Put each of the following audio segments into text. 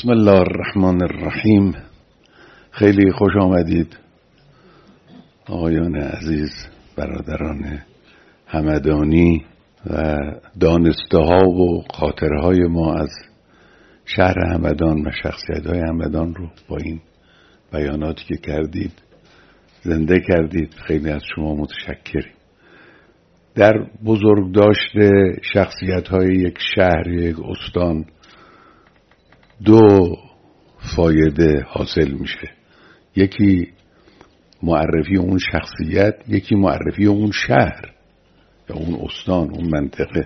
بسم الله الرحمن الرحیم. خیلی خوش آمدید آقایان عزیز، برادران همدانی و دانسته ها و خاطره های ما از شهر همدان و شخصیت های همدان رو با این بیاناتی که کردید زنده کردید. خیلی از شما متشکریم. در بزرگداشت شخصیت های یک شهر، یک استان، دو فایده حاصل میشه. یکی معرفی اون شخصیت، یکی معرفی اون شهر یا اون استان، اون منطقه.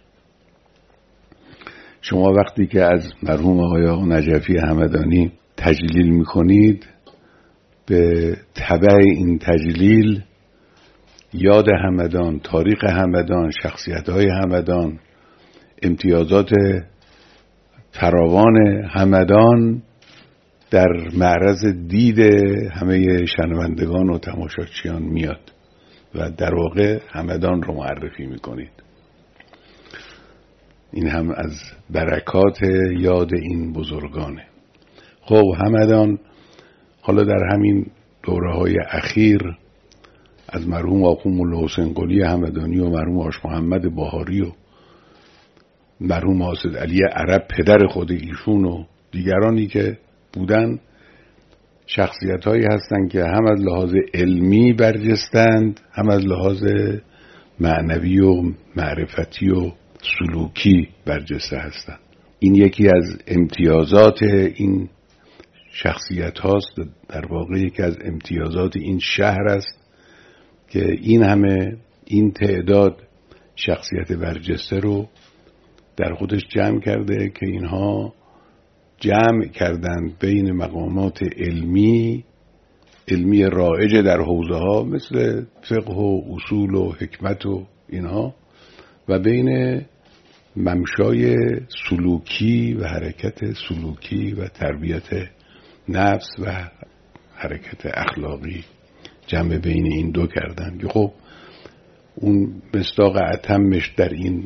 شما وقتی که از مرحوم آقای نجفی همدانی تجلیل میکنید، به تبع این تجلیل یاد همدان، تاریخ همدان، شخصیت‌های همدان، امتیازات فراوان همدان در معرض دید همه شنوندگان و تماشاچیان میاد و در واقع همدان رو معرفی میکنید. این هم از برکات یاد این بزرگانه. خب همدان حالا در همین دوره‌های اخیر از مرحوم آقا مولا حسین قلی همدانی و مرحوم آش محمد بهاری و مرحوم حاسد علی عرب پدر خود ایشون و دیگرانی که بودن، شخصیت هایی هستند که هم از لحاظ علمی برجستند، هم از لحاظ معنوی و معرفتی و سلوکی برجسته هستند. این یکی از امتیازات این شخصیت هاست، در واقع یکی از امتیازات این شهر است که این تعداد شخصیت برجسته رو در خودش جمع کرده که اینها جمع کردند بین مقامات علمی رائج در حوزه ها مثل فقه و اصول و حکمت و اینها، و بین ممشای سلوکی و حرکت سلوکی و تربیت نفس و حرکت اخلاقی جمع بین این دو کردن که خب اون مصداق اتمش در این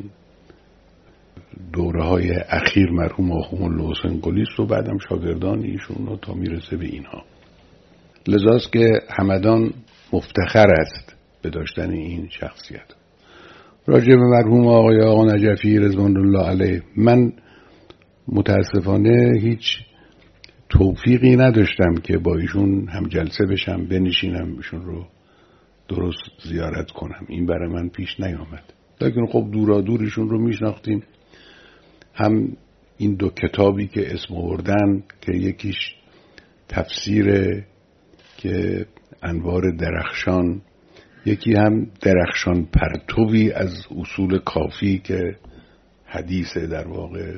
دوره های اخیر مرحوم آقا مولا حسین قلی است و بعدم شاگردان ایشون رو تا میرسه به اینها. لذاست که همدان مفتخر است به داشتن این شخصیت. راجع به مرحوم آقا نجفی رضوان الله علیه من متاسفانه هیچ توفیقی نداشتم که با ایشون هم جلسه بشم، بنشینم ایشون رو درست زیارت کنم. این برای من پیش نیامد. لیکن خب دورا ایشون رو میشناختیم. هم این دو کتابی که اسم آوردن که یکیش تفسیر که انوار درخشان، یکی هم درخشان پرتوی از اصول کافی که حدیثه در واقع.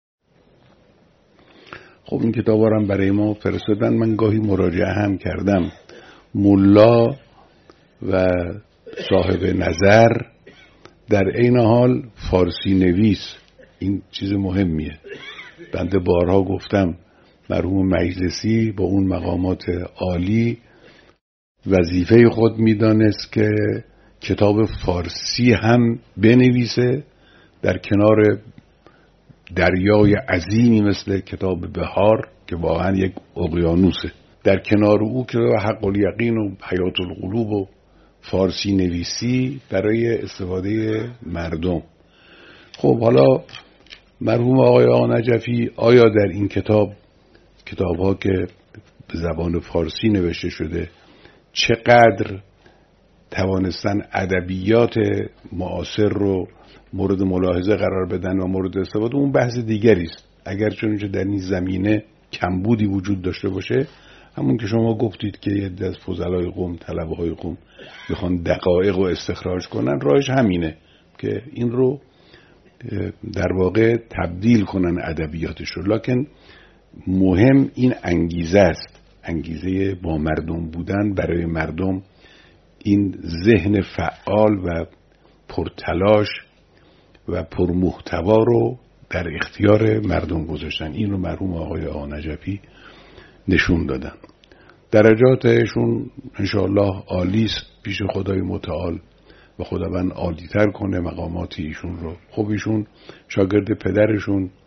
خب این کتابا رو برای ما فرستادن. من گاهی مراجعه هم کردم. ملا و صاحب نظر در عین حال فارسی نویس. این چیز مهمیه. بنده بارها گفتم مرحوم مجلسی با اون مقامات عالی وظیفه خود میدانست که کتاب فارسی هم بنویسه در کنار دریای عظیمی مثل کتاب بهار که واقعا یک اقیانوسه، در کنار او که حق الیقین و حیات القلوب و فارسی نویسی برای استفاده مردم. خب حالا مرحوم آقای نجفی آیا در این کتاب‌ها که به زبان فارسی نوشته شده چقدر توانستن ادبیات معاصر رو مورد ملاحظه قرار بدن و مورد استفاده، اون بحث دیگری است. اگر چونچه در این زمینه کمبودی وجود داشته باشه، همون که شما گفتید که یه عده از فضلای قوم، طلبه‌های قوم بخوان دقایق رو استخراج کنن، راهش همینه که این رو در واقع تبدیل کنن ادبیاتش رو. لکن مهم این انگیزه است، انگیزه با مردم بودن برای مردم، این ذهن فعال و پرتلاش و پرمحتوا رو در اختیار مردم گذاشتن. این رو مرحوم آقای نجفی نشون دادن. درجاتشون انشاءالله عالی است پیش خدای متعال و خداوند عالی‌تر کنه مقامات ایشون رو. خب ایشون شاگرد پدرشون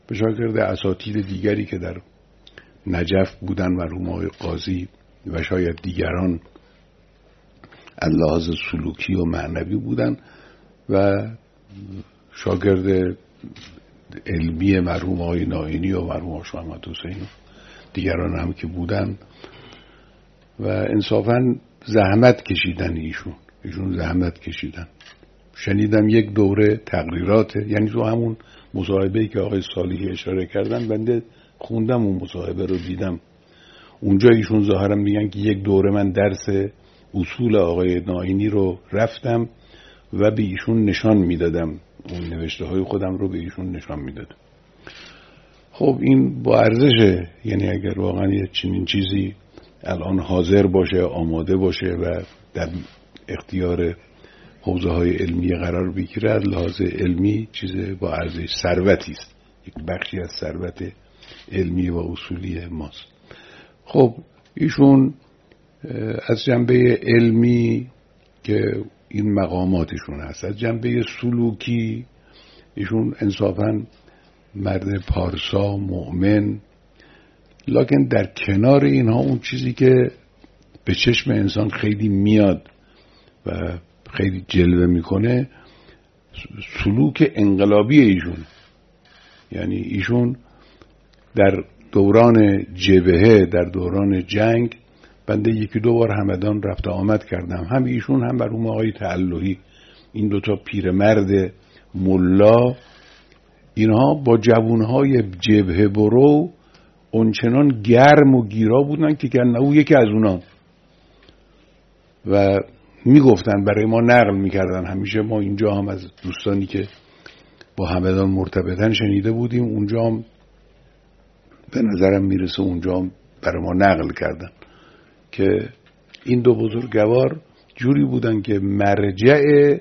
به شاگرد اساتید دیگری که در نجف بودن، مرحوم آقای قاضی و شاید دیگران از لحاظ سلوکی و معنوی بودن و شاگرد علمی مرحوم آقای ناینی و مرحوم آقای محمد حسین و دیگران هم که بودن و انصافاً زحمت کشیدن ایشون زحمت کشیدن. شنیدم یک دوره تقریرات، یعنی تو همون مصاحبه‌ای که آقای صالحی اشاره کردن بنده خوندم، اون مصاحبه رو دیدم، اونجا ایشون ظاهرا میگن که یک دوره من درس اصول آقای ناینی رو رفتم و به ایشون نشان میدادم، اون نوشته های خودم رو به ایشون نشان میدادم. خب این با ارزشه، یعنی اگر واقعا یه چنین چیزی الان حاضر باشه، آماده باشه و در اختیار حوزه های علمی قرار بگیره، از لحاظ علمی چیز با ارزش، ثروتی است، یک بخشی از ثروت علمی و اصولی ماست. خب ایشون از جنبه علمی که این مقاماتشون هست، از جنبه سلوکی ایشون انصافاً مرد پارسا، مؤمن، لکن در کنار اینها اون چیزی که به چشم انسان خیلی میاد و خیلی جلوه میکنه سلوک انقلابی ایشون. یعنی ایشون در دوران جبهه، در دوران جنگ، بنده یکی دو بار همدان رفت آمد کردم، هم ایشون هم مرحوم آقای تعلهی، این دوتا پیرمرد ملا، اینها با جوانهای جبهه برو اونچنان گرم و گیرا بودن که او یکی از اونا و میگفتن، برای ما نقل میکردن. همیشه ما اینجا هم از دوستانی که با همدان مرتبطن شنیده بودیم، اونجا هم به نظرم میرسه اونجا هم برای ما نقل کردن که این دو بزرگوار جوری بودن که مرجع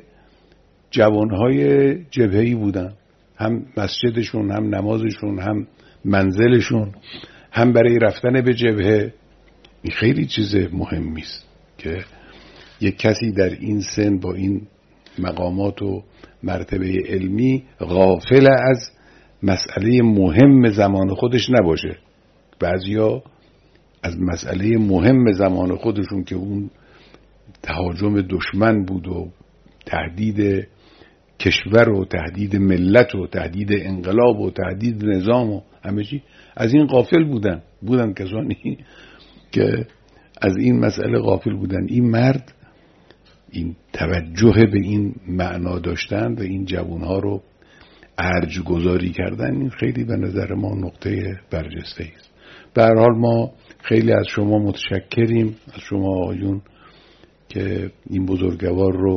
جوانهای جبهه‌ای بودن، هم مسجدشون، هم نمازشون، هم منزلشون، هم برای رفتن به جبهه. این خیلی چیز مهمی است که یک کسی در این سن با این مقامات و مرتبه علمی غافل از مسئله مهم زمان خودش نباشه. بعضیا از مسئله مهم زمان خودشون که اون تهاجم دشمن بود و تهدید کشور و تهدید ملت و تهدید انقلاب و تهدید نظام و همه چی، از این غافل بودن کسانی که از این مسئله غافل بودن. این مرد این توجه به این معنا داشتن و این جوانها رو ارج گذاری کردن، این خیلی به نظر ما نقطه برجسته است. به هر حال ما خیلی از شما متشکریم، از شما آقایون که این بزرگوار رو،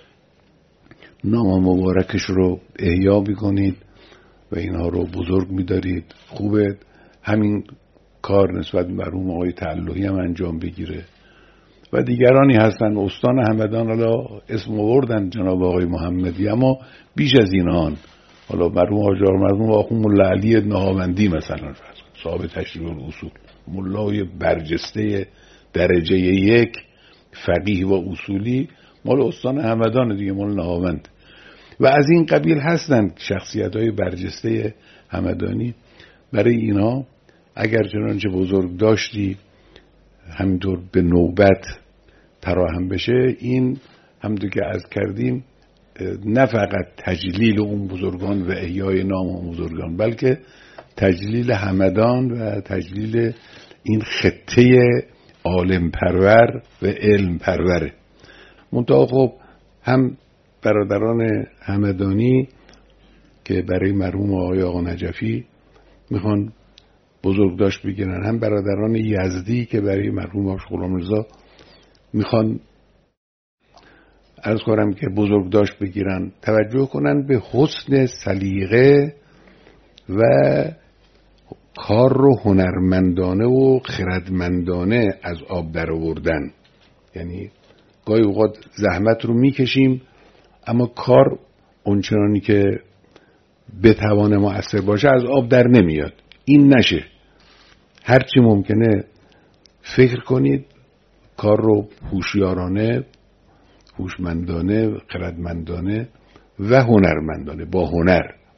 نام مبارکش رو احیا میکنید و اینها رو بزرگ میدارید. خوبه همین کار نسبت مرحوم آقای تعلهی هم انجام بگیره و دیگرانی هستن. استان همدان حالا اسم آوردن جناب آقای محمدی، اما بیش از اینان، حالا مرحوم آجار مرحوم آقای ملا علی نهاوندی مثلا، صاحب تشریح الاصول، ملای برجسته درجه یک، فقیه و اصولی، مال استان همدان دیگه، مال نهاوند. و از این قبیل هستن شخصیت‌های برجسته همدانی. برای اینا اگر چنانچه بزرگ داشتی همینطور به نوبت فراهم بشه، این همونطور که عرض کردیم نه فقط تجلیل اون بزرگان و احیای نام اون بزرگان، بلکه تجلیل همدان و تجلیل این خطه عالم پرور و علم پروره. منتها خب هم برادران همدانی که برای مرحوم آقا نجفی میخوان بزرگداشت بگیرن، هم برادران یزدی که برای مرحوم غلامرضا میخوان عرض کنم که بزرگداشت بگیرن، توجه کنن به حسن سلیقه و کار رو هنرمندانه و خردمندانه از آب در آوردن. یعنی گاهی اوقات زحمت رو میکشیم اما کار اونچنانی که بتوانه مؤثر باشه از آب در نمیاد. این نشه، هرچی ممکنه فکر کنید کار رو هوشیارانه، هوشمندانه، خردمندانه و هنرمندانه، با هنر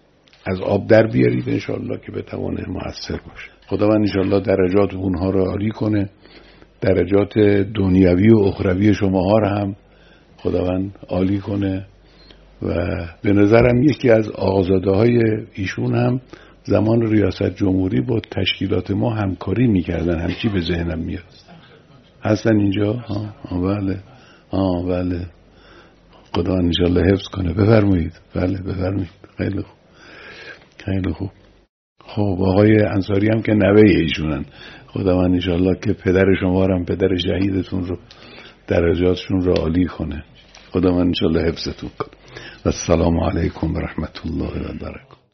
از آب در بیارید انشالله که بتوانه مؤثر باشه. خداوند انشالله درجات اونها رو عالی کنه، درجات دنیوی و اخروی شماها رو هم خداوند عالی کنه. و به نظرم یکی از آقازاده های ایشون هم زمان ریاست جمهوری با تشکیلات ما همکاری میکردن، همچی به ذهنم میاد. هستن اینجا؟ بله. بله. خدا انشالله حفظ کنه. بفرمایید. بله بفرمایید. خیلی خوب. خیلی خوب. خب آقای انصاری هم که نوه ایشونن، خداوند انشالله که پدر شما رو هم، پدر شهیدتون رو، درجاتشون رو عالی کنه. خداوند انشالله حفظتون کنه. و السلام علیکم و رحمت الله و برکاته.